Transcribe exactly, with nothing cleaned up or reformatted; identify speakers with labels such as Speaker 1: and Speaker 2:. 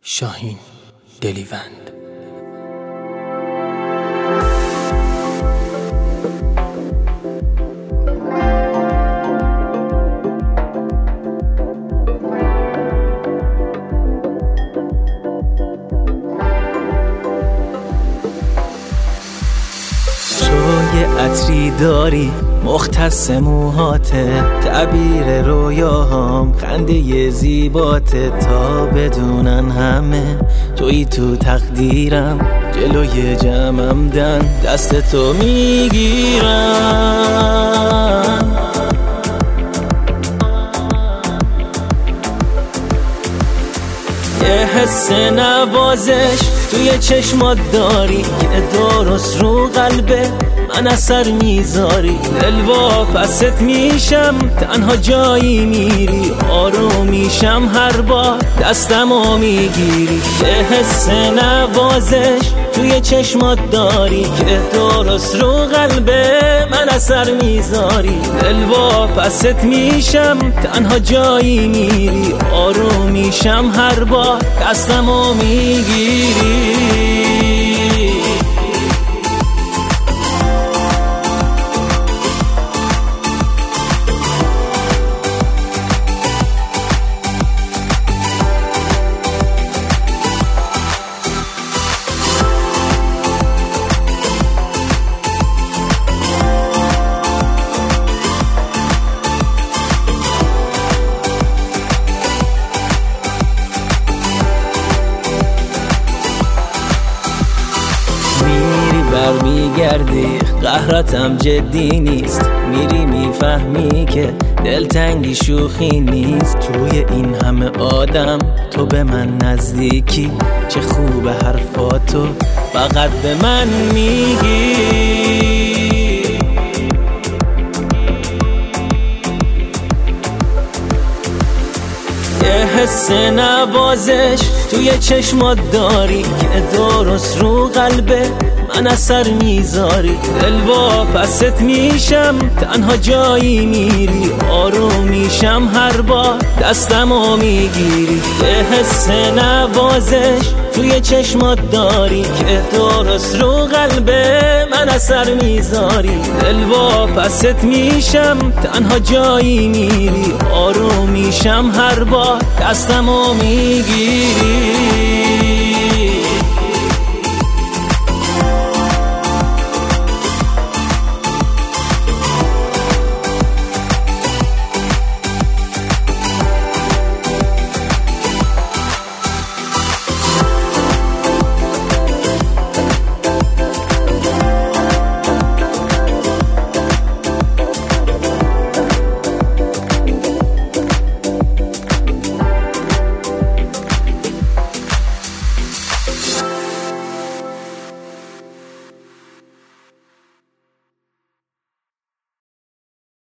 Speaker 1: شاهین دلیوند.
Speaker 2: تو یه عطری داری مختص موهاته، تعبیر رویاهام خنده زیباته، تا بدونن همه توی تو تقدیرم، جلوی جمعم دن دست تو میگیرم. یه حس نوازش توی چشمات داری که درست رو قلبه من اثر میذاری، دلوا پست میشم تنها جایی میری، آروم میشم هر بار دستمو میگیری. یه حس نوازش توی چشمات داری که درست رو قلبه من اثر میذاری، دلوا پست میشم تنها جایی میری، آروم میشم هر بار دستمو میگیری. برمیگردی قهرتم جدی نیست، میری میفهمی که دلتنگی شوخی نیست. توی این همه آدم تو به من نزدیکی، چه خوب حرفاتو فقط به من میگی. یه حس نوازش توی چشمات داری که درست رو قلبه من اثر میذاری، دلوا پست میشم تنها جایی میری، آروم میشم هر بار دستمو میگیری. یه حس نوازش توی چشمات داری که درست رو قلبه من اثر میذاری، دلوا پست میشم تنها جایی میری، آروم میشم هر بار دستمو میگیری.